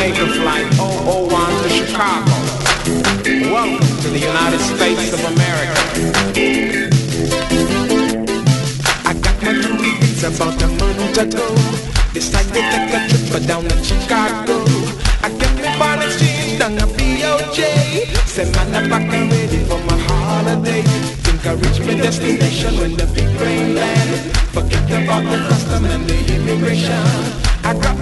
Jamaica flight 001 to Chicago. Welcome to the United States of America. I got my movies about a month ago. Decided to take a trip down to Chicago. I get me bonnet jeans down a BOJ. Say man, I'm back and ready for my holiday. Think I reach my destination when the big plane land. Forget about the custom and the immigration. I got